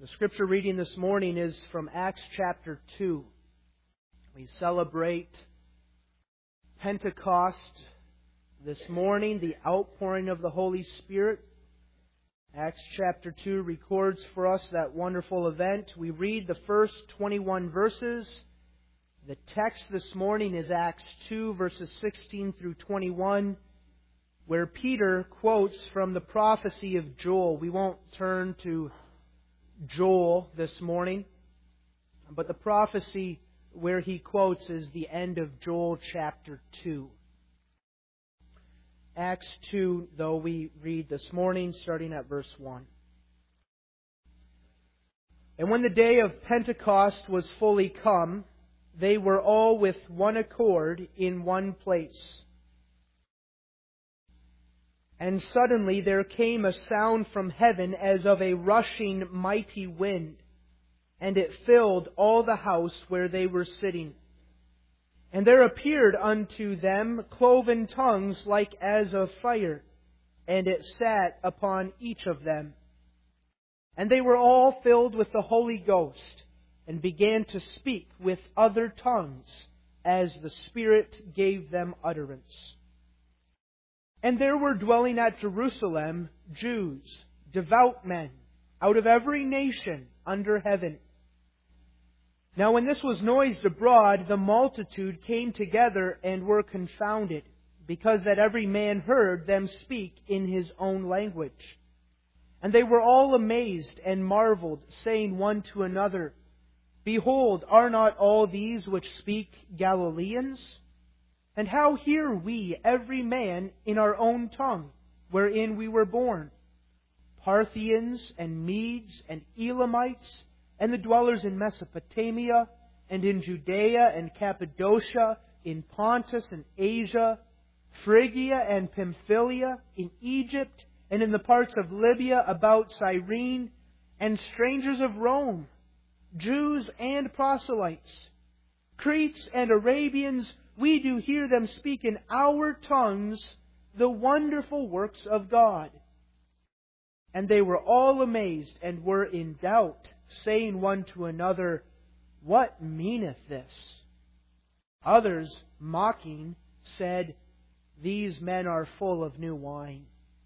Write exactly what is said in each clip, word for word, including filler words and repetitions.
The scripture reading this morning is from Acts chapter two. We celebrate Pentecost this morning, the outpouring of the Holy Spirit. Acts chapter two records for us that wonderful event. We read the first twenty-one verses. The text this morning is Acts two, verses sixteen through twenty-one, where Peter quotes from the prophecy of Joel. We won't turn to Joel this morning, but the prophecy where he quotes is the end of Joel chapter two. Acts two, though, we read this morning, starting at verse one. And when the day of Pentecost was fully come, they were all with one accord in one place. And suddenly there came a sound from heaven as of a rushing mighty wind, and it filled all the house where they were sitting. And there appeared unto them cloven tongues like as of fire, and it sat upon each of them. And they were all filled with the Holy Ghost, and began to speak with other tongues, as the Spirit gave them utterance. And there were dwelling at Jerusalem Jews, devout men, out of every nation under heaven. Now when this was noised abroad, the multitude came together and were confounded, because that every man heard them speak in his own language. And they were all amazed and marveled, saying one to another, Behold, are not all these which speak Galileans? And how hear we every man in our own tongue, wherein we were born? Parthians and Medes and Elamites, and the dwellers in Mesopotamia, and in Judea and Cappadocia, in Pontus and Asia, Phrygia and Pamphylia, in Egypt, and in the parts of Libya about Cyrene, and strangers of Rome, Jews and proselytes, Cretes and Arabians, we do hear them speak in our tongues the wonderful works of God. And they were all amazed and were in doubt, saying one to another, What meaneth this? Others, mocking, said, These men are full of new wine.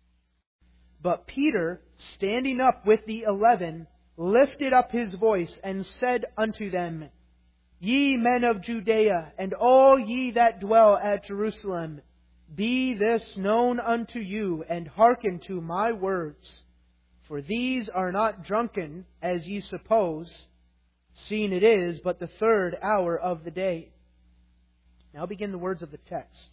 But Peter, standing up with the eleven, lifted up his voice and said unto them, Ye men of Judea, and all ye that dwell at Jerusalem, be this known unto you, and hearken to my words. For these are not drunken, as ye suppose, seeing it is but the third hour of the day. Now begin the words of the text.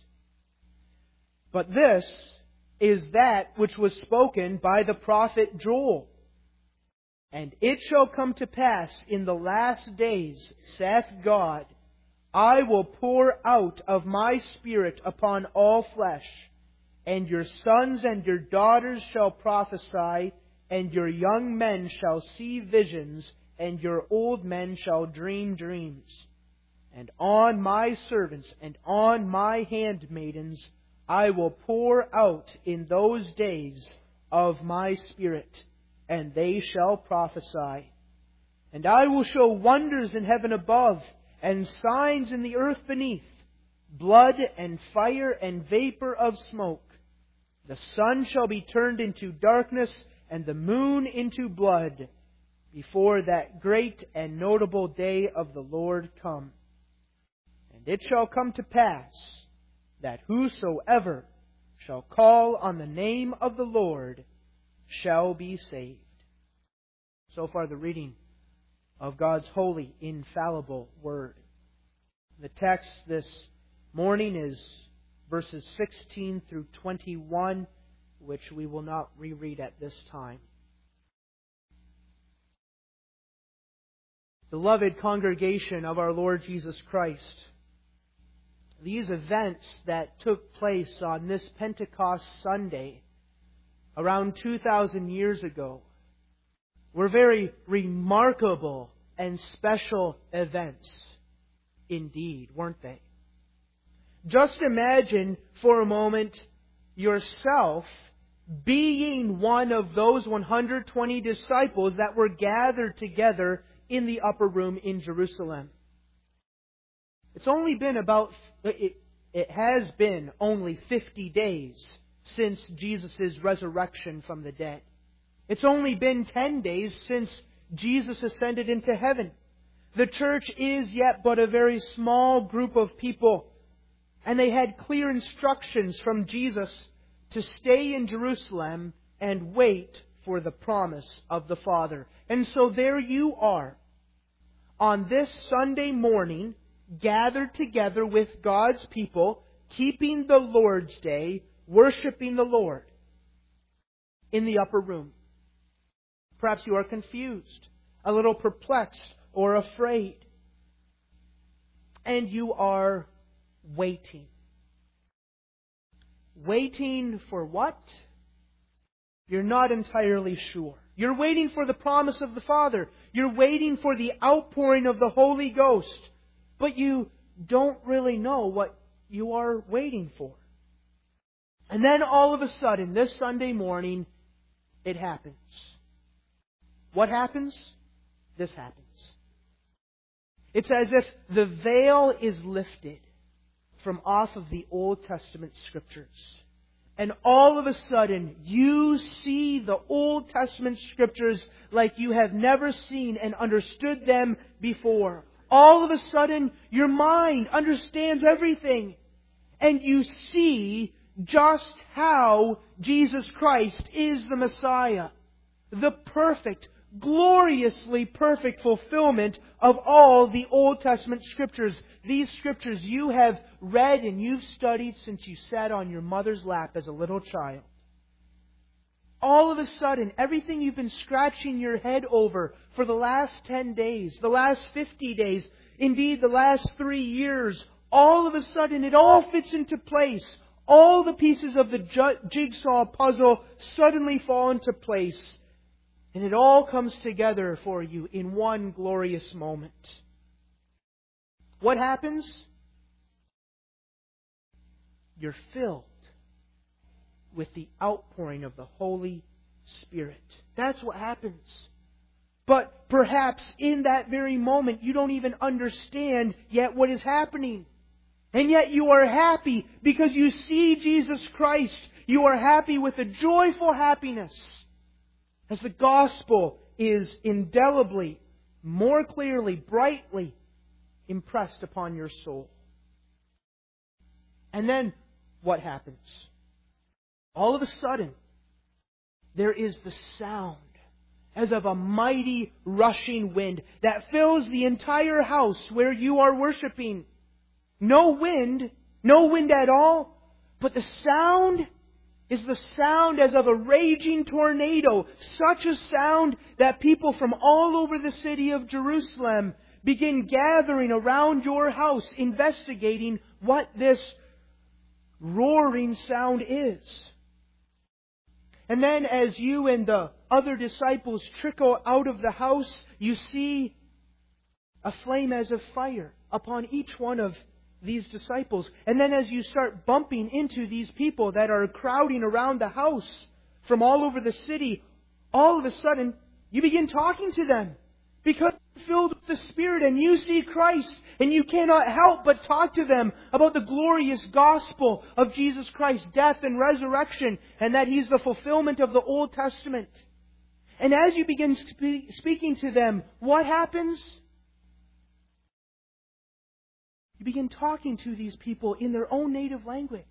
But this is that which was spoken by the prophet Joel. And it shall come to pass in the last days, saith God, I will pour out of my Spirit upon all flesh, and your sons and your daughters shall prophesy, and your young men shall see visions, and your old men shall dream dreams. And on my servants and on my handmaidens I will pour out in those days of my Spirit, and they shall prophesy. And I will show wonders in heaven above, and signs in the earth beneath, blood and fire and vapor of smoke. The sun shall be turned into darkness, and the moon into blood, before that great and notable day of the Lord come. And it shall come to pass, that whosoever shall call on the name of the Lord shall be saved. So far the reading of God's holy, infallible Word. The text this morning is verses sixteen through twenty-one, which we will not reread at this time. Beloved congregation of our Lord Jesus Christ, these events that took place on this Pentecost Sunday around two thousand years ago were very remarkable and special events indeed, weren't they? Just imagine for a moment yourself being one of those one hundred twenty disciples that were gathered together in the upper room in Jerusalem. It's only been about, it, it has been only fifty days since Jesus' resurrection from the dead. It's only been ten days since Jesus ascended into heaven. The church is yet but a very small group of people, and they had clear instructions from Jesus to stay in Jerusalem and wait for the promise of the Father. And so there you are, on this Sunday morning, gathered together with God's people, keeping the Lord's Day, worshiping the Lord in the upper room. Perhaps you are confused, a little perplexed, or afraid. And you are waiting. Waiting for what? You're not entirely sure. You're waiting for the promise of the Father. You're waiting for the outpouring of the Holy Ghost. But you don't really know what you are waiting for. And then all of a sudden, this Sunday morning, it happens. What happens? This happens. It's as if the veil is lifted from off of the Old Testament Scriptures. And all of a sudden, you see the Old Testament Scriptures like you have never seen and understood them before. All of a sudden, your mind understands everything. And you see just how Jesus Christ is the Messiah. The perfect, gloriously perfect fulfillment of all the Old Testament Scriptures. These Scriptures you have read and you've studied since you sat on your mother's lap as a little child. All of a sudden, everything you've been scratching your head over for the last ten days, the last fifty days, indeed the last three years, all of a sudden it all fits into place. All the pieces of the jigsaw puzzle suddenly fall into place. And it all comes together for you in one glorious moment. What happens? You're filled with the outpouring of the Holy Spirit. That's what happens. But perhaps in that very moment you don't even understand yet what is happening. And yet you are happy because you see Jesus Christ. You are happy with a joyful happiness as the gospel is indelibly, more clearly, brightly impressed upon your soul. And then what happens? All of a sudden, there is the sound as of a mighty rushing wind that fills the entire house where you are worshiping. No wind, no wind at all, but the sound is the sound as of a raging tornado. Such a sound that people from all over the city of Jerusalem begin gathering around your house, investigating what this roaring sound is. And then as you and the other disciples trickle out of the house, you see a flame as of fire upon each one of these disciples. And then as you start bumping into these people that are crowding around the house from all over the city, all of a sudden you begin talking to them because you're filled with the Spirit and you see Christ, and you cannot help but talk to them about the glorious gospel of Jesus Christ's death and resurrection, and that He's the fulfillment of the Old Testament. And as you begin spe- speaking to them, what happens? You begin talking to these people in their own native language.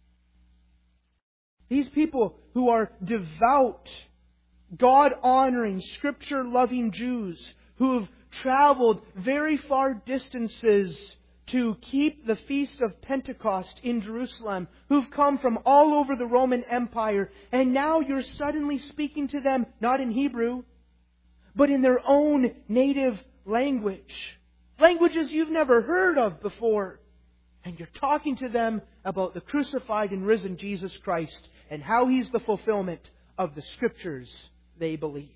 These people who are devout, God-honoring, Scripture-loving Jews who have traveled very far distances to keep the Feast of Pentecost in Jerusalem, who've come from all over the Roman Empire, and now you're suddenly speaking to them, not in Hebrew, but in their own native language. Languages you've never heard of before. And you're talking to them about the crucified and risen Jesus Christ and how He's the fulfillment of the Scriptures they believe.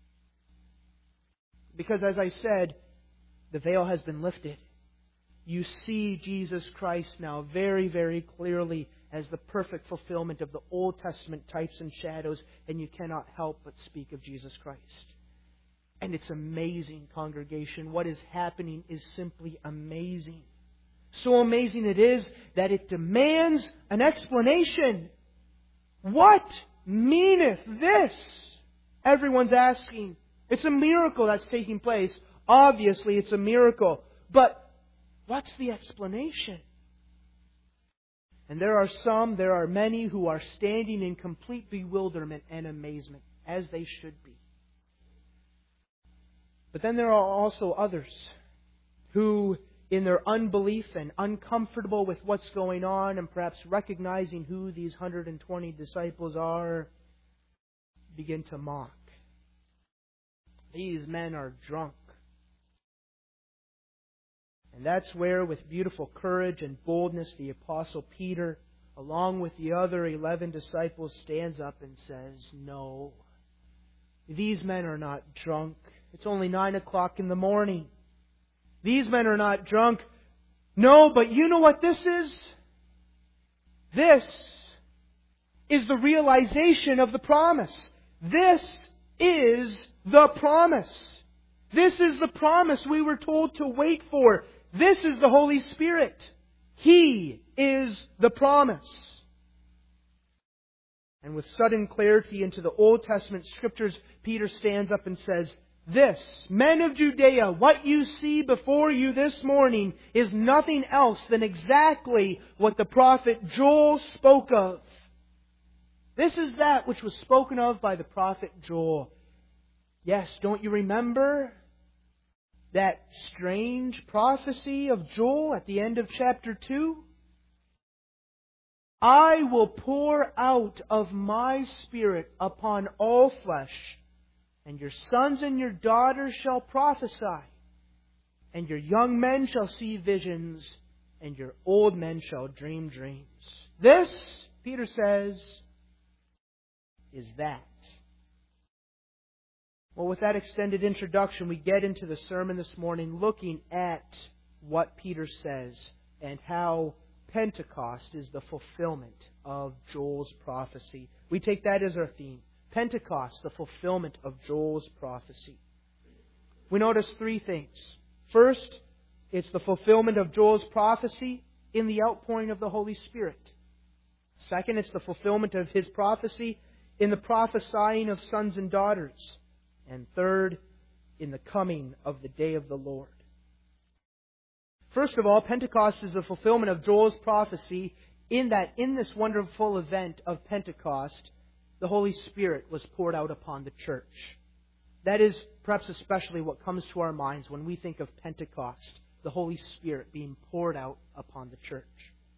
Because as I said, the veil has been lifted. You see Jesus Christ now very, very clearly as the perfect fulfillment of the Old Testament types and shadows, and you cannot help but speak of Jesus Christ. And it's amazing, congregation. What is happening is simply amazing. So amazing it is that it demands an explanation. What meaneth this? Everyone's asking. It's a miracle that's taking place. Obviously, it's a miracle. But what's the explanation? And there are some, there are many who are standing in complete bewilderment and amazement, as they should be. But then there are also others who, in their unbelief and uncomfortable with what's going on, and perhaps recognizing who these one hundred twenty disciples are, begin to mock. These men are drunk. And that's where, with beautiful courage and boldness, the Apostle Peter, along with the other eleven disciples, stands up and says, "No, these men are not drunk. It's only nine o'clock in the morning. These men are not drunk. No, but you know what this is? This is the realization of the promise. This is the promise. This is the promise we were told to wait for. This is the Holy Spirit. He is the promise." And with sudden clarity into the Old Testament Scriptures, Peter stands up and says, "This, men of Judea, what you see before you this morning is nothing else than exactly what the prophet Joel spoke of. This is that which was spoken of by the prophet Joel." Yes, don't you remember that strange prophecy of Joel at the end of chapter two? "I will pour out of my Spirit upon all flesh, and your sons and your daughters shall prophesy, and your young men shall see visions, and your old men shall dream dreams." This, Peter says, is that. Well, with that extended introduction, we get into the sermon this morning looking at what Peter says and how Pentecost is the fulfillment of Joel's prophecy. We take that as our theme. Pentecost, the fulfillment of Joel's prophecy. We notice three things. First, it's the fulfillment of Joel's prophecy in the outpouring of the Holy Spirit. Second, it's the fulfillment of his prophecy in the prophesying of sons and daughters. And third, in the coming of the day of the Lord. First of all, Pentecost is the fulfillment of Joel's prophecy in that in this wonderful event of Pentecost, the Holy Spirit was poured out upon the church. That is perhaps especially what comes to our minds when we think of Pentecost, the Holy Spirit being poured out upon the church.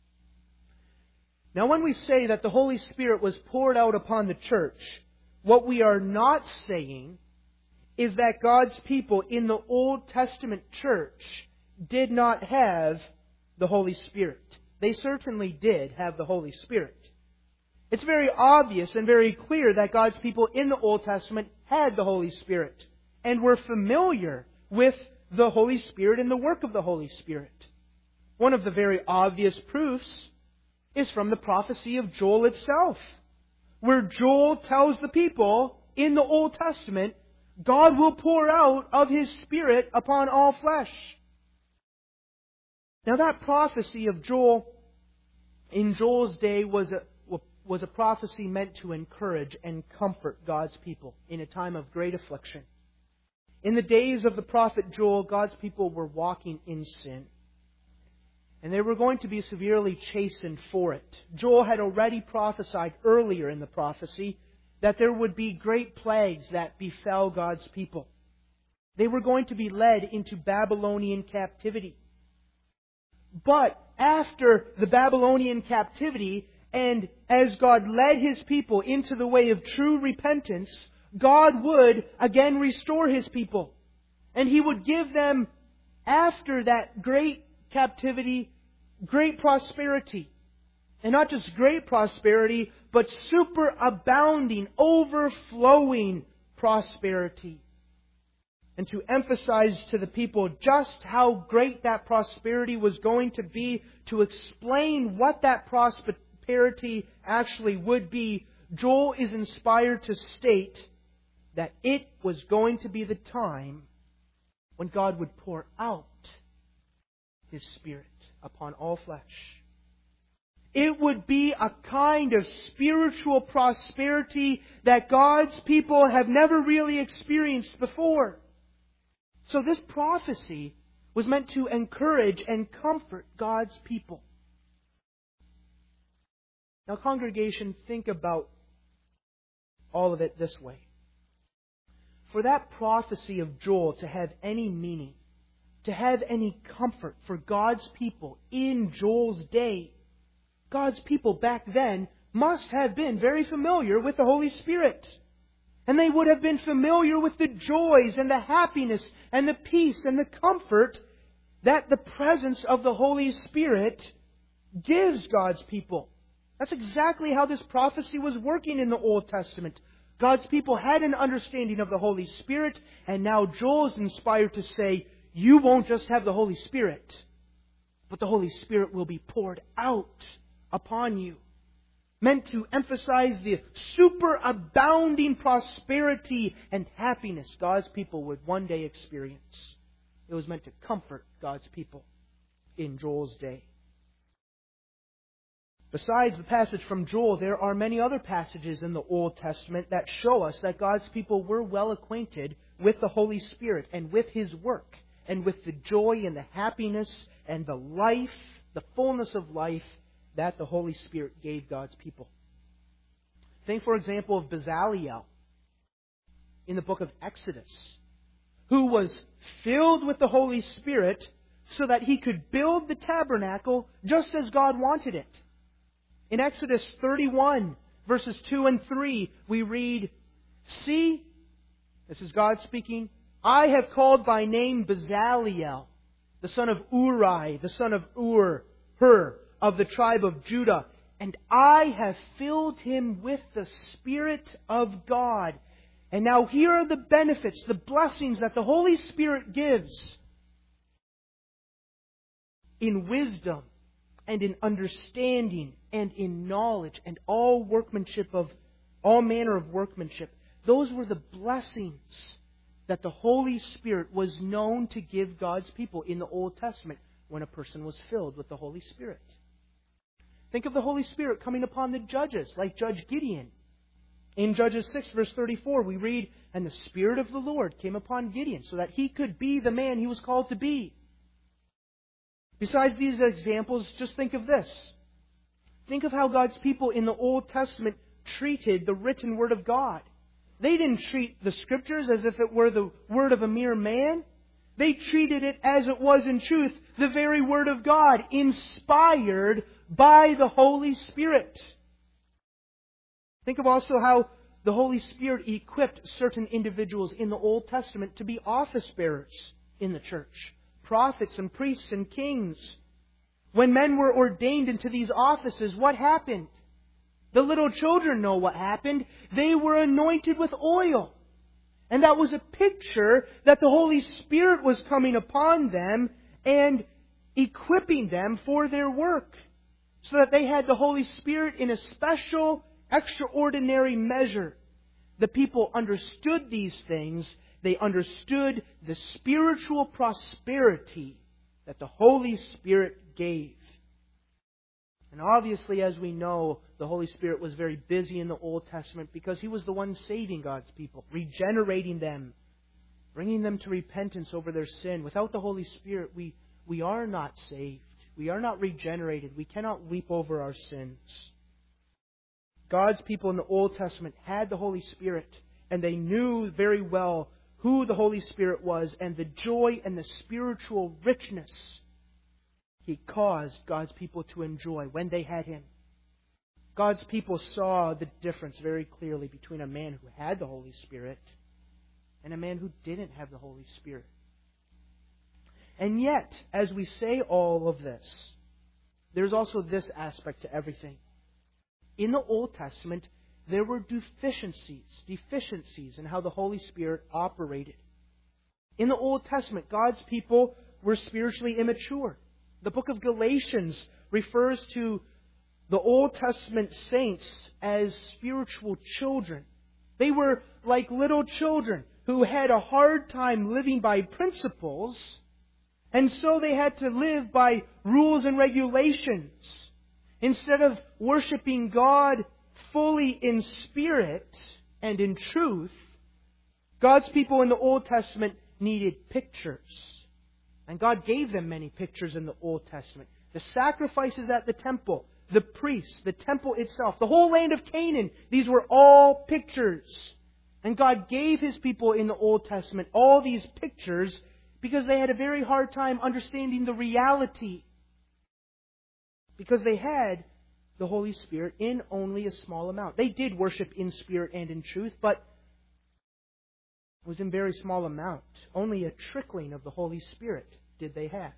Now, when we say that the Holy Spirit was poured out upon the church, what we are not saying is that God's people in the Old Testament church did not have the Holy Spirit. They certainly did have the Holy Spirit. It's very obvious and very clear that God's people in the Old Testament had the Holy Spirit and were familiar with the Holy Spirit and the work of the Holy Spirit. One of the very obvious proofs is from the prophecy of Joel itself, where Joel tells the people in the Old Testament, God will pour out of His Spirit upon all flesh. Now, that prophecy of Joel in Joel's day was a was a prophecy meant to encourage and comfort God's people in a time of great affliction. In the days of the prophet Joel, God's people were walking in sin. And they were going to be severely chastened for it. Joel had already prophesied earlier in the prophecy that there would be great plagues that befell God's people. They were going to be led into Babylonian captivity. But after the Babylonian captivity, and as God led His people into the way of true repentance, God would again restore His people. And He would give them, after that great captivity, great prosperity. And not just great prosperity, but superabounding, overflowing prosperity. And to emphasize to the people just how great that prosperity was going to be, to explain what that prosperity prosperity actually would be, Joel is inspired to state that it was going to be the time when God would pour out His Spirit upon all flesh. It would be a kind of spiritual prosperity that God's people have never really experienced before. So this prophecy was meant to encourage and comfort God's people. Now, congregation, think about all of it this way. For that prophecy of Joel to have any meaning, to have any comfort for God's people in Joel's day, God's people back then must have been very familiar with the Holy Spirit. And they would have been familiar with the joys and the happiness and the peace and the comfort that the presence of the Holy Spirit gives God's people. That's exactly how this prophecy was working in the Old Testament. God's people had an understanding of the Holy Spirit, and now Joel is inspired to say, you won't just have the Holy Spirit, but the Holy Spirit will be poured out upon you. Meant to emphasize the superabounding prosperity and happiness God's people would one day experience. It was meant to comfort God's people in Joel's day. Besides the passage from Joel, there are many other passages in the Old Testament that show us that God's people were well acquainted with the Holy Spirit and with His work and with the joy and the happiness and the life, the fullness of life that the Holy Spirit gave God's people. Think, for example, of Bezaleel in the book of Exodus, who was filled with the Holy Spirit so that he could build the tabernacle just as God wanted it. In Exodus thirty-one, verses two and three, we read, See, this is God speaking, I have called by name Bezaleel, the son of Uri, the son of Ur, Hur, of the tribe of Judah, and I have filled him with the Spirit of God. And now here are the benefits, the blessings that the Holy Spirit gives in wisdom and in understanding and in knowledge and all workmanship of all manner of workmanship. Those were the blessings that the Holy Spirit was known to give God's people in the Old Testament when a person was filled with the Holy Spirit. Think of the Holy Spirit coming upon the judges, like Judge Gideon. In Judges six, verse thirty-four, we read, And the Spirit of the Lord came upon Gideon, so that he could be the man he was called to be. Besides these examples, just think of this. Think of how God's people in the Old Testament treated the written Word of God. They didn't treat the Scriptures as if it were the word of a mere man. They treated it as it was in truth, the very Word of God, inspired by the Holy Spirit. Think of also how the Holy Spirit equipped certain individuals in the Old Testament to be office bearers in the church. Prophets and priests and kings. When men were ordained into these offices, what happened? The little children know what happened. They were anointed with oil. And that was a picture that the Holy Spirit was coming upon them and equipping them for their work. So that they had the Holy Spirit in a special, extraordinary measure. The people understood these things. They understood the spiritual prosperity that the Holy Spirit gave. And obviously, as we know, the Holy Spirit was very busy in the Old Testament because He was the one saving God's people, regenerating them, bringing them to repentance over their sin. Without the Holy Spirit, we, we are not saved. We are not regenerated. We cannot weep over our sins. God's people in the Old Testament had the Holy Spirit, and they knew very well who the Holy Spirit was and the joy and the spiritual richness He caused God's people to enjoy when they had Him. God's people saw the difference very clearly between a man who had the Holy Spirit and a man who didn't have the Holy Spirit. And yet, as we say all of this, there's also this aspect to everything. In the Old Testament, there were deficiencies, deficiencies in how the Holy Spirit operated. In the Old Testament, God's people were spiritually immature. The book of Galatians refers to the Old Testament saints as spiritual children. They were like little children who had a hard time living by principles, and so they had to live by rules and regulations. Instead of worshiping God fully in spirit and in truth, God's people in the Old Testament needed pictures. And God gave them many pictures in the Old Testament. The sacrifices at the temple, the priests, the temple itself, the whole land of Canaan, these were all pictures. And God gave His people in the Old Testament all these pictures because they had a very hard time understanding the reality. Because they had the Holy Spirit in only a small amount. They did worship in spirit and in truth, but it was in very small amount. Only a trickling of the Holy Spirit did they have.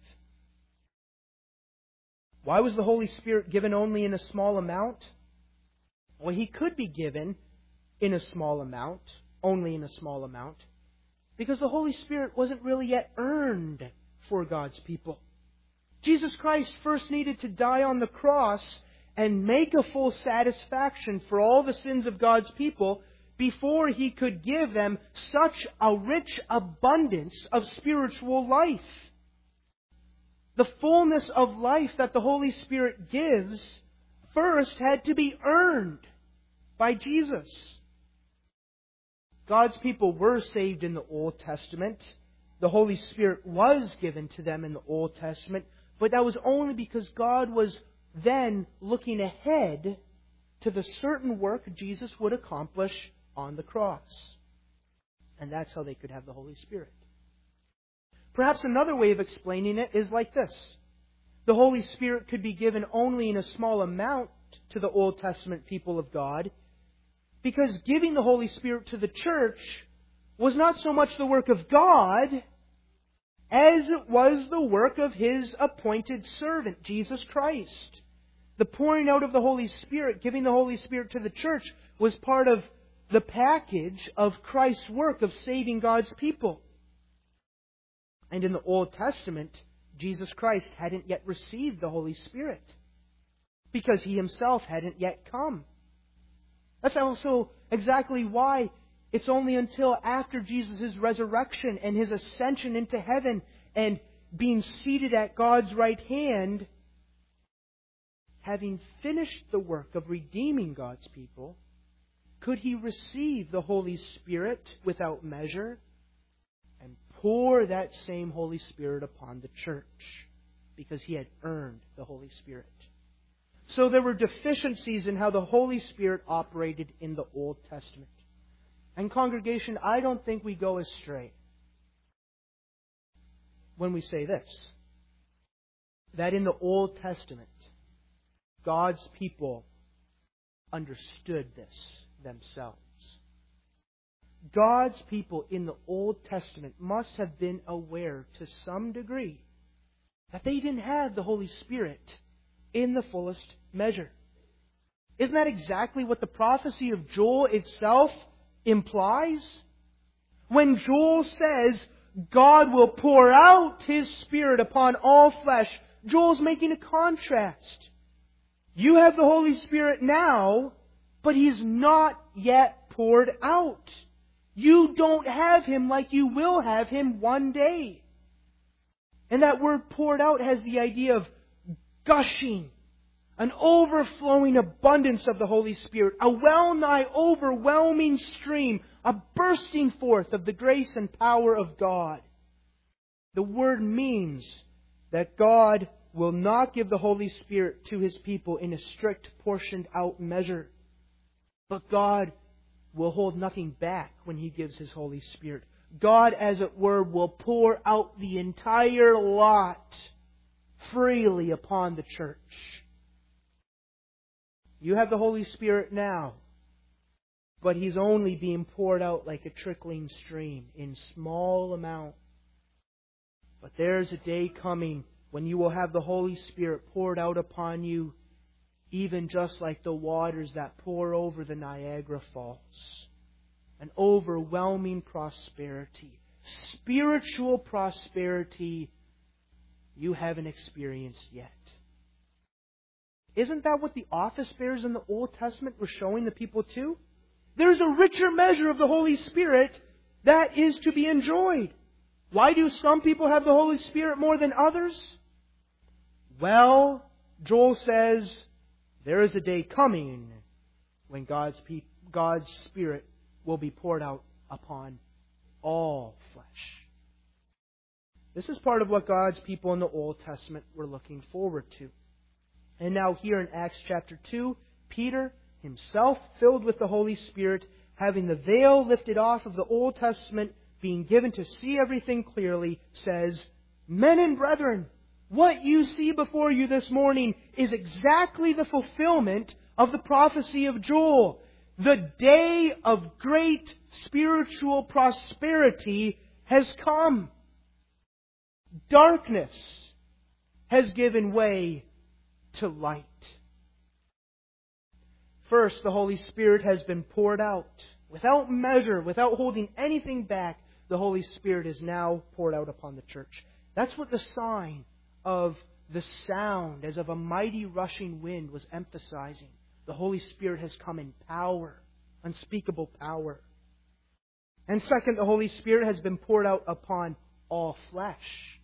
Why was the Holy Spirit given only in a small amount? Well, He could be given in a small amount, only in a small amount, because the Holy Spirit wasn't really yet earned for God's people. Jesus Christ first needed to die on the cross and make a full satisfaction for all the sins of God's people before He could give them such a rich abundance of spiritual life. The fullness of life that the Holy Spirit gives first had to be earned by Jesus. God's people were saved in the Old Testament. The Holy Spirit was given to them in the Old Testament, but that was only because God was then looking ahead to the certain work Jesus would accomplish on the cross. And that's how they could have the Holy Spirit. Perhaps another way of explaining it is like this. The Holy Spirit could be given only in a small amount to the Old Testament people of God, because giving the Holy Spirit to the church was not so much the work of God as it was the work of His appointed servant, Jesus Christ. The pouring out of the Holy Spirit, giving the Holy Spirit to the church, was part of the package of Christ's work of saving God's people. And in the Old Testament, Jesus Christ hadn't yet received the Holy Spirit because He Himself hadn't yet come. That's also exactly why it's only until after Jesus' resurrection and His ascension into heaven and being seated at God's right hand, having finished the work of redeeming God's people, could He receive the Holy Spirit without measure and pour that same Holy Spirit upon the church, because He had earned the Holy Spirit. So there were deficiencies in how the Holy Spirit operated in the Old Testament. And congregation, I don't think we go astray when we say this, that in the Old Testament, God's people understood this themselves. God's people in the Old Testament must have been aware to some degree that they didn't have the Holy Spirit in the fullest measure. Isn't that exactly what the prophecy of Joel itself implies? When Joel says God will pour out His Spirit upon all flesh, Joel's making a contrast. You have the Holy Spirit now, but He's not yet poured out. You don't have Him like you will have Him one day. And that word poured out has the idea of gushing, an overflowing abundance of the Holy Spirit, a well-nigh overwhelming stream, a bursting forth of the grace and power of God. The word means that God will not give the Holy Spirit to His people in a strict, portioned out measure. But God will hold nothing back when He gives His Holy Spirit. God, as it were, will pour out the entire lot freely upon the church. You have the Holy Spirit now, but He's only being poured out like a trickling stream in small amount. But there's a day coming when you will have the Holy Spirit poured out upon you, even just like the waters that pour over the Niagara Falls. An overwhelming prosperity, spiritual prosperity you haven't experienced yet. Isn't that what the office bearers in the Old Testament were showing the people too? There's a richer measure of the Holy Spirit that is to be enjoyed. Why do some people have the Holy Spirit more than others? Well, Joel says, there is a day coming when God's pe- God's Spirit will be poured out upon all flesh. This is part of what God's people in the Old Testament were looking forward to. And now here in Acts chapter two, Peter, himself filled with the Holy Spirit, having the veil lifted off of the Old Testament, being given to see everything clearly, says, Men and brethren, what you see before you this morning is exactly the fulfillment of the prophecy of Joel. The day of great spiritual prosperity has come. Darkness has given way to light. First, the Holy Spirit has been poured out. Without measure, without holding anything back, the Holy Spirit is now poured out upon the church. That's what the sign of the sound as of a mighty rushing wind was emphasizing. The Holy Spirit has come in power, unspeakable power. And second, the Holy Spirit has been poured out upon all flesh.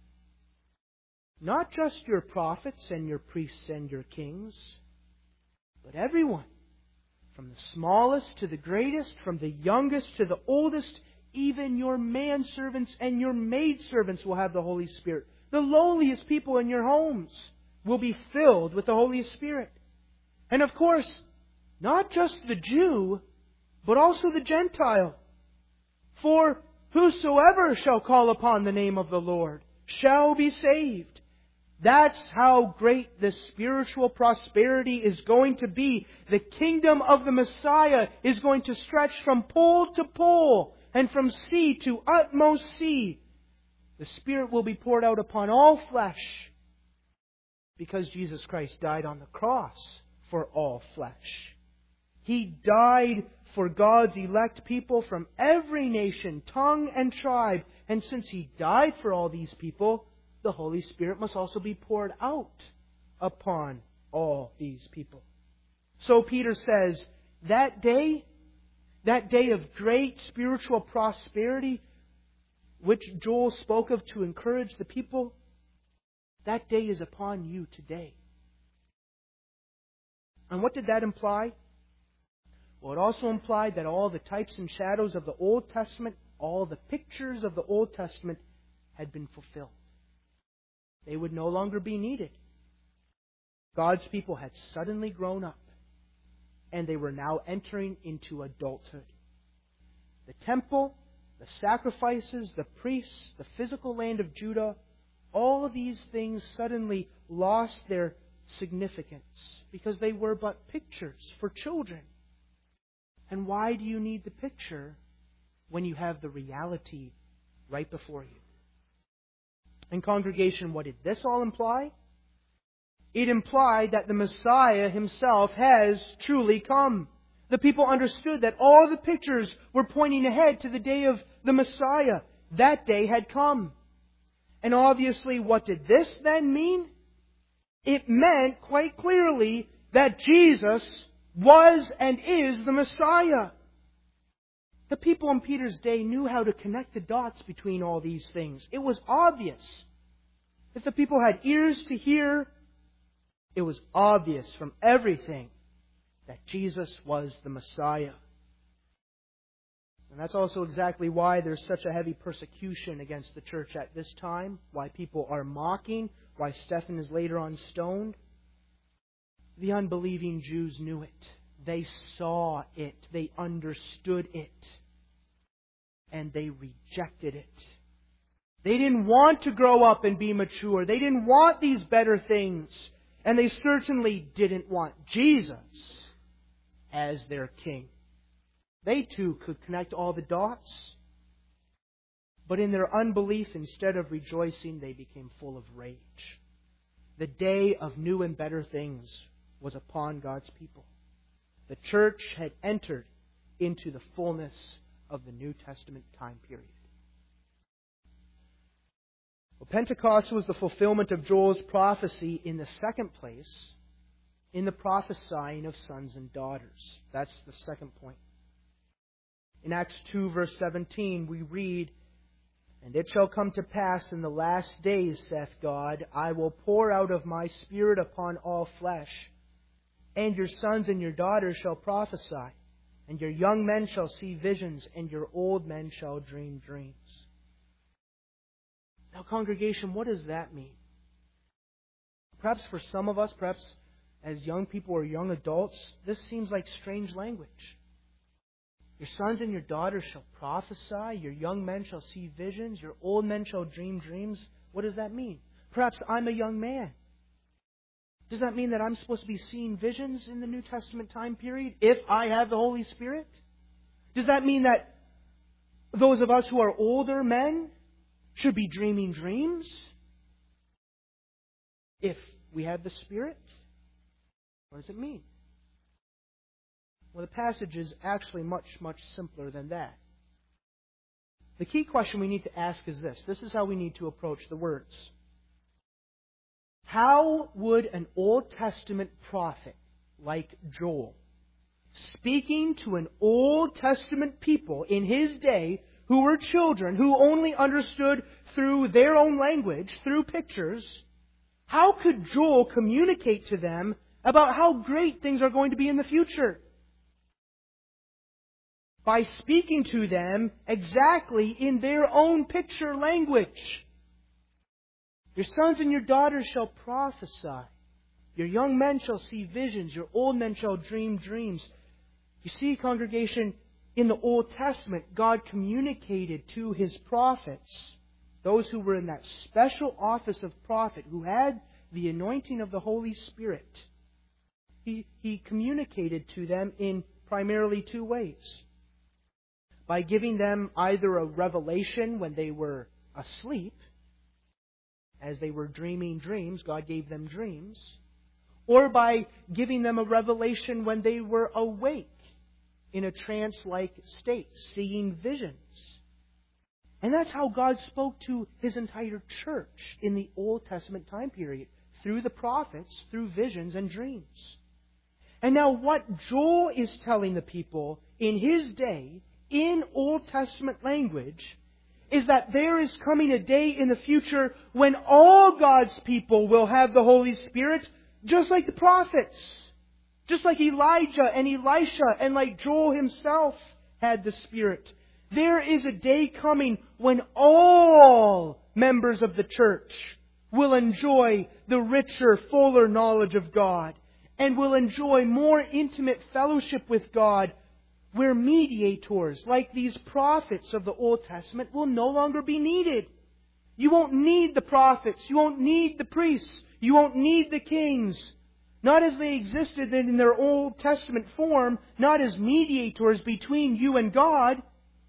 Not just your prophets and your priests and your kings, but everyone. From the smallest to the greatest, from the youngest to the oldest, even your manservants and your maidservants will have the Holy Spirit. The lowliest people in your homes will be filled with the Holy Spirit. And of course, not just the Jew, but also the Gentile. For whosoever shall call upon the name of the Lord shall be saved. That's how great the spiritual prosperity is going to be. The kingdom of the Messiah is going to stretch from pole to pole and from sea to utmost sea. The Spirit will be poured out upon all flesh because Jesus Christ died on the cross for all flesh. He died for God's elect people from every nation, tongue, and tribe. And since He died for all these people, the Holy Spirit must also be poured out upon all these people. So Peter says, that day, that day of great spiritual prosperity, which Joel spoke of to encourage the people, that day is upon you today. And what did that imply? Well, it also implied that all the types and shadows of the Old Testament, all the pictures of the Old Testament had been fulfilled. They would no longer be needed. God's people had suddenly grown up, and they were now entering into adulthood. The temple, the sacrifices, the priests, the physical land of Judah, all of these things suddenly lost their significance because they were but pictures for children. And why do you need the picture when you have the reality right before you? And congregation, what did this all imply? It implied that the Messiah Himself has truly come. The people understood that all the pictures were pointing ahead to the day of the Messiah. That day had come. And obviously, what did this then mean? It meant quite clearly that Jesus was and is the Messiah. The people in Peter's day knew how to connect the dots between all these things. It was obvious. If the people had ears to hear, it was obvious from everything that Jesus was the Messiah. And that's also exactly why there's such a heavy persecution against the church at this time, why people are mocking, why Stephen is later on stoned. The unbelieving Jews knew it. They saw it. They understood it. And they rejected it. They didn't want to grow up and be mature. They didn't want these better things. And they certainly didn't want Jesus as their king. They too could connect all the dots. But in their unbelief, instead of rejoicing, they became full of rage. The day of new and better things was upon God's people. The church had entered into the fullness of the New Testament time period. Well, Pentecost was the fulfillment of Joel's prophecy in the second place. in the prophesying of sons and daughters. That's the second point. In Acts two, verse seventeen, we read, "And it shall come to pass in the last days, saith God, I will pour out of my Spirit upon all flesh, and your sons and your daughters shall prophesy, and your young men shall see visions, and your old men shall dream dreams." Now, congregation, what does that mean? Perhaps for some of us, perhaps as young people or young adults, this seems like strange language. Your sons and your daughters shall prophesy, your young men shall see visions, your old men shall dream dreams. What does that mean? Perhaps I'm a young man. Does that mean that I'm supposed to be seeing visions in the New Testament time period if I have the Holy Spirit? Does that mean that those of us who are older men should be dreaming dreams if we have the Spirit? What does it mean? Well, the passage is actually much, much simpler than that. The key question we need to ask is this. This is how we need to approach the words. How would an Old Testament prophet like Joel, speaking to an Old Testament people in his day who were children, who only understood through their own language, through pictures, how could Joel communicate to them about how great things are going to be in the future? By speaking to them exactly in their own picture language. Your sons and your daughters shall prophesy. Your young men shall see visions. Your old men shall dream dreams. You see, congregation, in the Old Testament, God communicated to His prophets, those who were in that special office of prophet, who had the anointing of the Holy Spirit. He, he communicated to them in primarily two ways. By giving them either a revelation when they were asleep, as they were dreaming dreams, God gave them dreams, or by giving them a revelation when they were awake in a trance-like state, seeing visions. And that's how God spoke to His entire church in the Old Testament time period, through the prophets, through visions and dreams. And now what Joel is telling the people in his day, in Old Testament language, is that there is coming a day in the future when all God's people will have the Holy Spirit, just like the prophets. Just like Elijah and Elisha and like Joel himself had the Spirit. There is a day coming when all members of the church will enjoy the richer, fuller knowledge of God and will enjoy more intimate fellowship with God, where mediators, like these prophets of the Old Testament, will no longer be needed. You won't need the prophets. You won't need the priests. You won't need the kings. Not as they existed in their Old Testament form, not as mediators between you and God,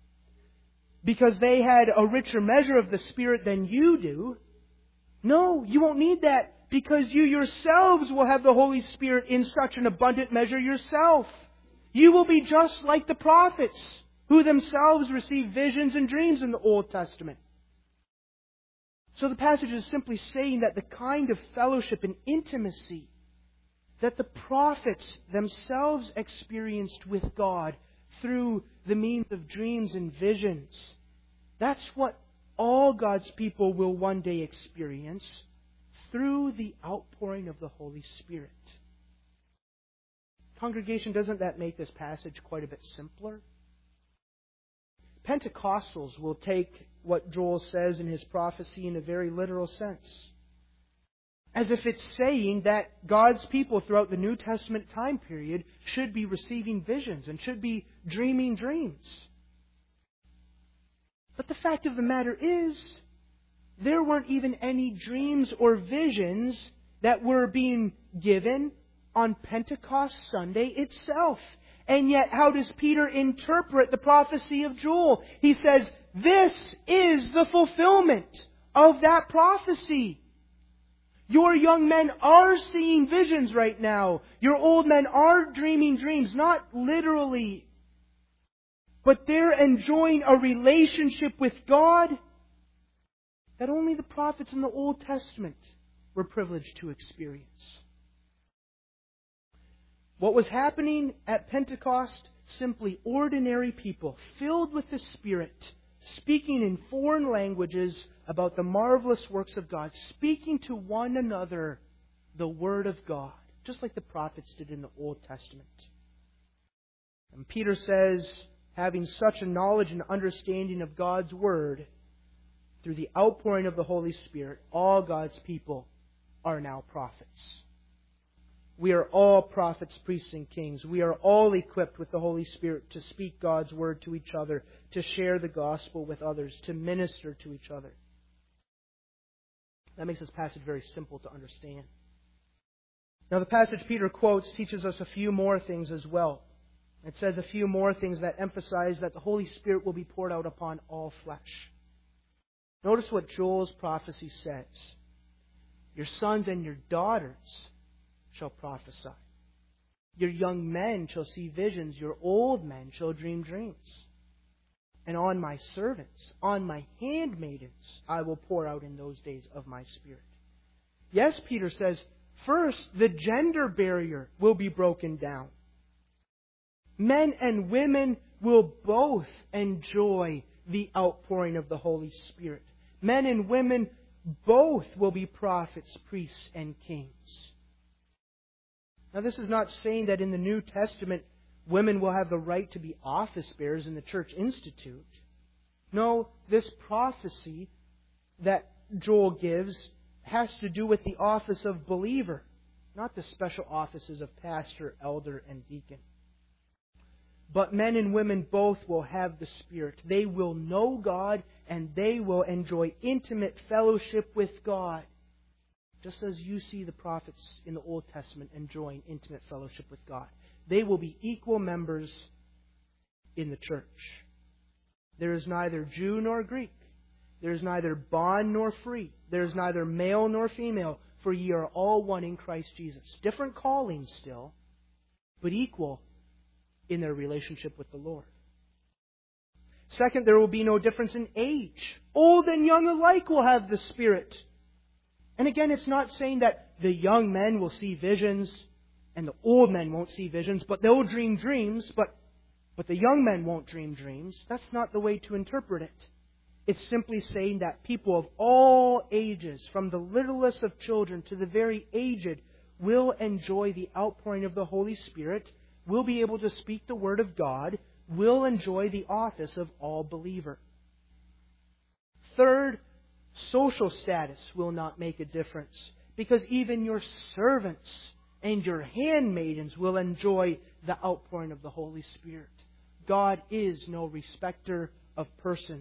because they had a richer measure of the Spirit than you do. No, you won't need that, because you yourselves will have the Holy Spirit in such an abundant measure yourself. You will be just like the prophets, who themselves received visions and dreams in the Old Testament. So the passage is simply saying that the kind of fellowship and intimacy that the prophets themselves experienced with God through the means of dreams and visions, that's what all God's people will one day experience through the outpouring of the Holy Spirit. Congregation, doesn't that make this passage quite a bit simpler? Pentecostals will take what Joel says in his prophecy in a very literal sense, as if it's saying that God's people throughout the New Testament time period should be receiving visions and should be dreaming dreams. But the fact of the matter is, there weren't even any dreams or visions that were being given on Pentecost Sunday itself. And yet, how does Peter interpret the prophecy of Joel? He says, this is the fulfillment of that prophecy. Your young men are seeing visions right now. Your old men are dreaming dreams, not literally, but they're enjoying a relationship with God that only the prophets in the Old Testament were privileged to experience. What was happening at Pentecost? Simply ordinary people filled with the Spirit, speaking in foreign languages about the marvelous works of God, speaking to one another the Word of God, just like the prophets did in the Old Testament. And Peter says, having such a knowledge and understanding of God's Word, through the outpouring of the Holy Spirit, all God's people are now prophets. We are all prophets, priests, and kings. We are all equipped with the Holy Spirit to speak God's Word to each other, to share the gospel with others, to minister to each other. That makes this passage very simple to understand. Now, the passage Peter quotes teaches us a few more things as well. It says a few more things that emphasize that the Holy Spirit will be poured out upon all flesh. Notice what Joel's prophecy says. Your sons and your daughters shall prophesy. Your young men shall see visions. Your old men shall dream dreams. And on my servants, on my handmaidens, I will pour out in those days of my Spirit. Yes, Peter says, first, the gender barrier will be broken down. Men and women will both enjoy the outpouring of the Holy Spirit. Men and women both will be prophets, priests, and kings. Now, this is not saying that in the New Testament women will have the right to be office bearers in the Church Institute. No, this prophecy that Joel gives has to do with the office of believer, not the special offices of pastor, elder, and deacon. But men and women both will have the Spirit. They will know God and they will enjoy intimate fellowship with God. Just as you see the prophets in the Old Testament enjoying intimate fellowship with God. They will be equal members in the church. There is neither Jew nor Greek. There is neither bond nor free. There is neither male nor female, for ye are all one in Christ Jesus. Different callings still, but equal in their relationship with the Lord. Second, there will be no difference in age. Old and young alike will have the Spirit. And again, it's not saying that the young men will see visions and the old men won't see visions, but they'll dream dreams, but, but the young men won't dream dreams. That's not the way to interpret it. It's simply saying that people of all ages, from the littlest of children to the very aged, will enjoy the outpouring of the Holy Spirit, will be able to speak the Word of God, will enjoy the office of all believer. Third, social status will not make a difference, because even your servants and your handmaidens will enjoy the outpouring of the Holy Spirit. God is no respecter of persons.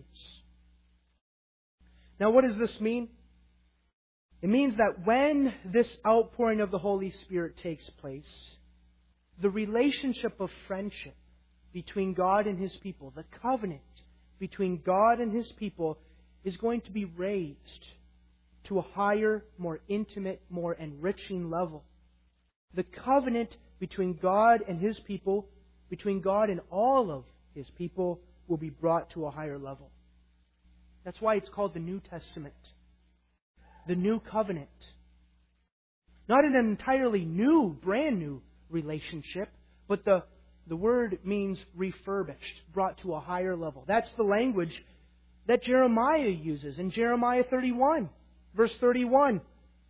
Now, what does this mean? It means that when this outpouring of the Holy Spirit takes place, the relationship of friendship between God and His people, the covenant between God and His people, is going to be raised to a higher, more intimate, more enriching level. The covenant between God and His people, between God and all of His people, will be brought to a higher level. That's why it's called the New Testament. The New Covenant. Not an entirely new, brand new relationship, but the, the word means refurbished, brought to a higher level. That's the language that Jeremiah uses in Jeremiah thirty-one, verse thirty-one.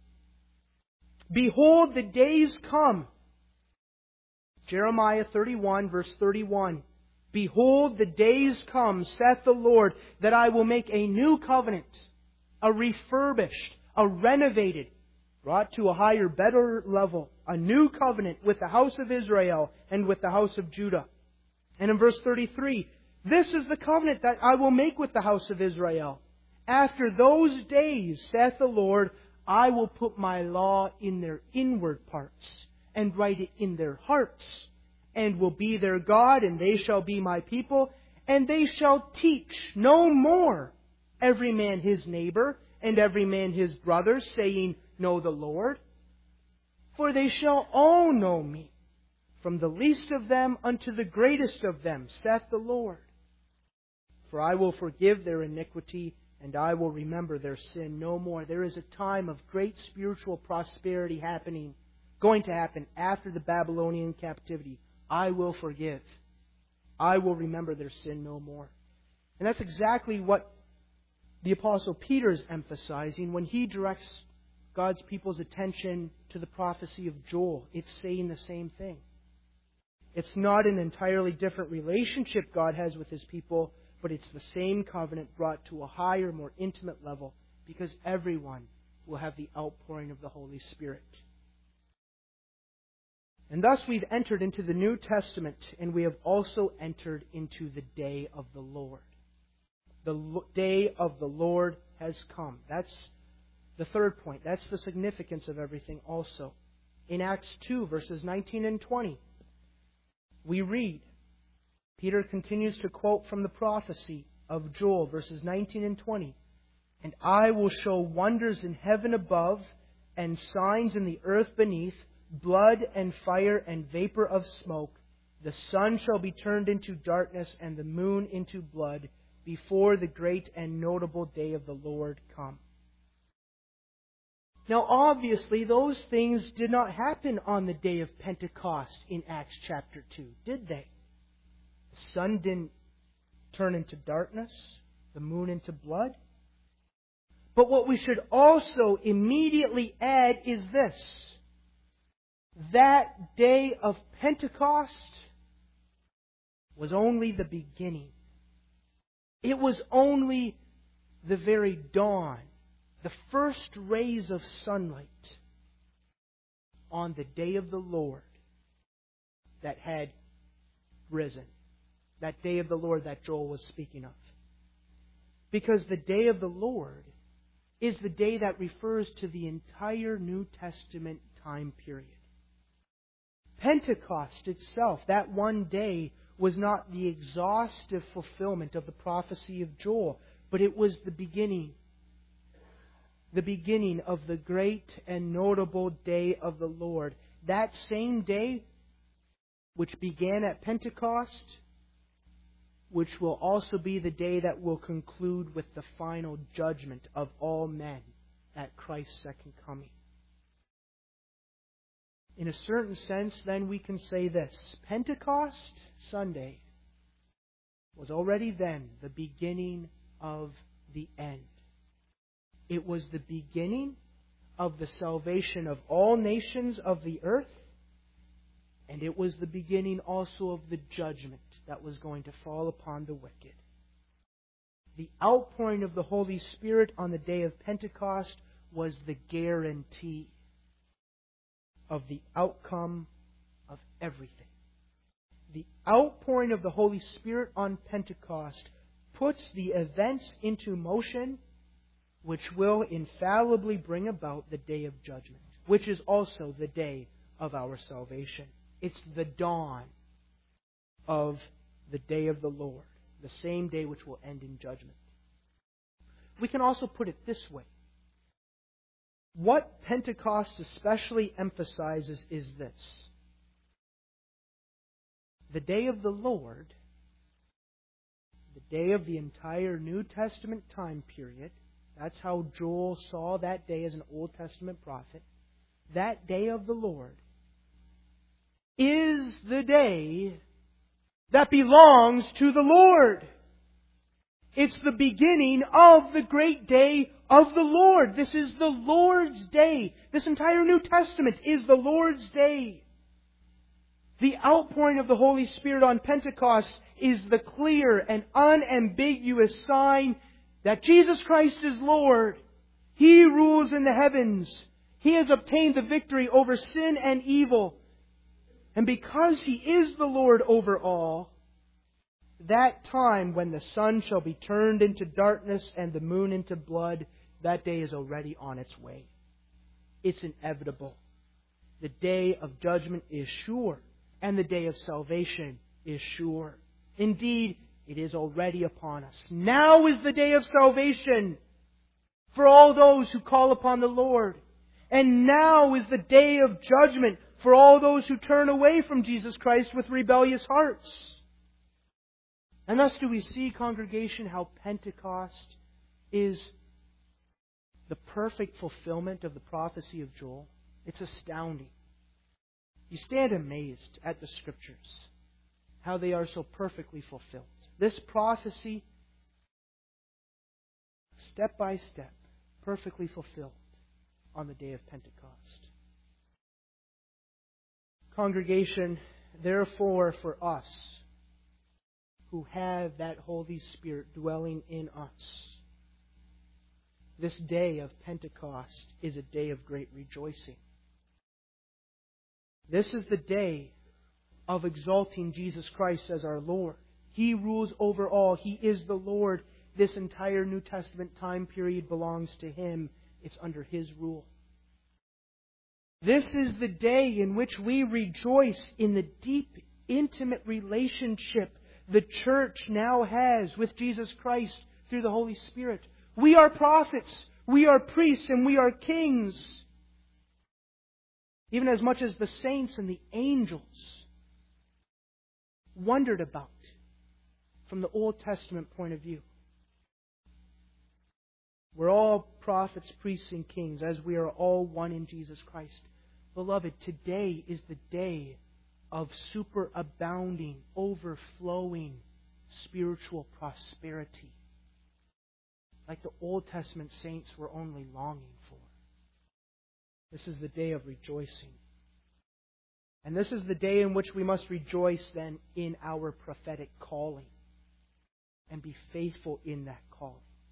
Behold, the days come. Jeremiah thirty-one, verse thirty-one. Behold, the days come, saith the Lord, that I will make a new covenant, a refurbished, a renovated, brought to a higher, better level, a new covenant with the house of Israel and with the house of Judah. And in verse thirty-three, this is the covenant that I will make with the house of Israel. After those days, saith the Lord, I will put my law in their inward parts and write it in their hearts, and will be their God, and they shall be my people, and they shall teach no more every man his neighbor and every man his brother, saying, Know the Lord. For they shall all know me, from the least of them unto the greatest of them, saith the Lord. For I will forgive their iniquity, and I will remember their sin no more. There is a time of great spiritual prosperity happening going to happen after the Babylonian captivity. I will forgive. I will remember their sin no more. And that's exactly what the Apostle Peter is emphasizing when he directs God's people's attention to the prophecy of Joel. It's saying the same thing. It's not an entirely different relationship God has with His people, but it's the same covenant brought to a higher, more intimate level, because everyone will have the outpouring of the Holy Spirit. And thus we've entered into the New Testament, and we have also entered into the day of the Lord. The day of the Lord has come. That's the third point. That's the significance of everything also. In Acts two, verses nineteen and twenty, we read, Peter continues to quote from the prophecy of Joel, verses nineteen and twenty. And I will show wonders in heaven above and signs in the earth beneath, blood and fire and vapor of smoke. The sun shall be turned into darkness and the moon into blood before the great and notable day of the Lord come. Now obviously those things did not happen on the day of Pentecost in Acts chapter two, did they? The sun didn't turn into darkness, the moon into blood. But what we should also immediately add is this. That day of Pentecost was only the beginning. It was only the very dawn, the first rays of sunlight on the day of the Lord that had risen. That day of the Lord that Joel was speaking of. Because the day of the Lord is the day that refers to the entire New Testament time period. Pentecost itself, that one day, was not the exhaustive fulfillment of the prophecy of Joel, but it was the beginning. The beginning of the great and notable day of the Lord. That same day, which began at Pentecost, which will also be the day that will conclude with the final judgment of all men at Christ's second coming. In a certain sense, then, we can say this. Pentecost Sunday was already then the beginning of the end. It was the beginning of the salvation of all nations of the earth, and it was the beginning also of the judgment that was going to fall upon the wicked. The outpouring of the Holy Spirit on the day of Pentecost was the guarantee of the outcome of everything. The outpouring of the Holy Spirit on Pentecost puts the events into motion which will infallibly bring about the day of judgment, which is also the day of our salvation. It's the dawn of the day of the Lord, the same day which will end in judgment. We can also put it this way. What Pentecost especially emphasizes is this. The day of the Lord, the day of the entire New Testament time period, that's how Joel saw that day as an Old Testament prophet, that day of the Lord is the day that belongs to the Lord. It's the beginning of the great day of the Lord. This is the Lord's day. This entire New Testament is the Lord's day. The outpouring of the Holy Spirit on Pentecost is the clear and unambiguous sign that Jesus Christ is Lord. He rules in the heavens. He has obtained the victory over sin and evil. And because He is the Lord over all, that time when the sun shall be turned into darkness and the moon into blood, that day is already on its way. It's inevitable. The day of judgment is sure, and the day of salvation is sure. Indeed, it is already upon us. Now is the day of salvation for all those who call upon the Lord. And now is the day of judgment for all those who turn away from Jesus Christ with rebellious hearts. And thus do we see, congregation, how Pentecost is the perfect fulfillment of the prophecy of Joel. It's astounding. You stand amazed at the Scriptures, how they are so perfectly fulfilled. This prophecy, step by step, perfectly fulfilled on the day of Pentecost. Congregation, therefore, for us who have that Holy Spirit dwelling in us, this day of Pentecost is a day of great rejoicing. This is the day of exalting Jesus Christ as our Lord. He rules over all. He is the Lord. This entire New Testament time period belongs to Him. It's under His rule. This is the day in which we rejoice in the deep, intimate relationship the church now has with Jesus Christ through the Holy Spirit. We are prophets, we are priests, and we are kings. Even as much as the saints and the angels wondered about from the Old Testament point of view. We're all prophets, priests, and kings, as we are all one in Jesus Christ. Beloved, today is the day of superabounding, overflowing spiritual prosperity, like the Old Testament saints were only longing for. This is the day of rejoicing. And this is the day in which we must rejoice then in our prophetic calling and be faithful in that calling.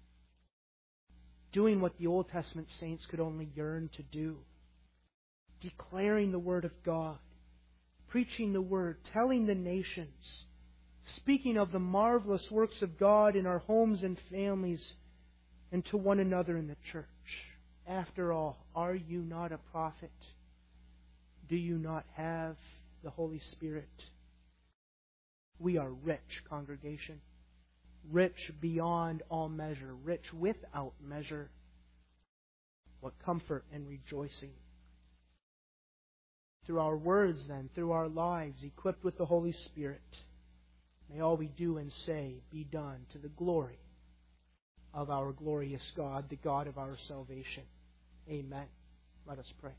Doing what the Old Testament saints could only yearn to do. Declaring the Word of God. Preaching the Word. Telling the nations. Speaking of the marvelous works of God in our homes and families and to one another in the church. After all, are you not a prophet? Do you not have the Holy Spirit? We are rich, congregation. Rich beyond all measure. Rich without measure. What comfort and rejoicing. Through our words then, through our lives, equipped with the Holy Spirit, may all we do and say be done to the glory of our glorious God, the God of our salvation. Amen. Let us pray.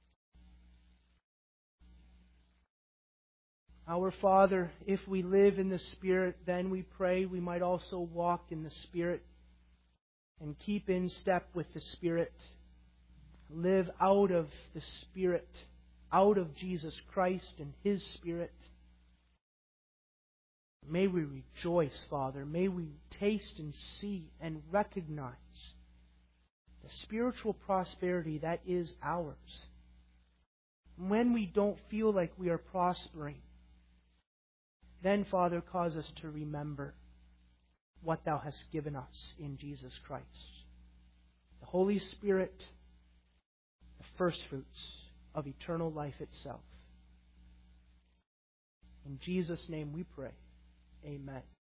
Our Father, if we live in the Spirit, then we pray we might also walk in the Spirit and keep in step with the Spirit. Live out of the Spirit, out of Jesus Christ and His Spirit. May we rejoice, Father. May we taste and see and recognize the spiritual prosperity that is ours. When we don't feel like we are prospering, then, Father, cause us to remember what Thou hast given us in Jesus Christ. The Holy Spirit, the first fruits of eternal life itself. In Jesus' name we pray. Amen.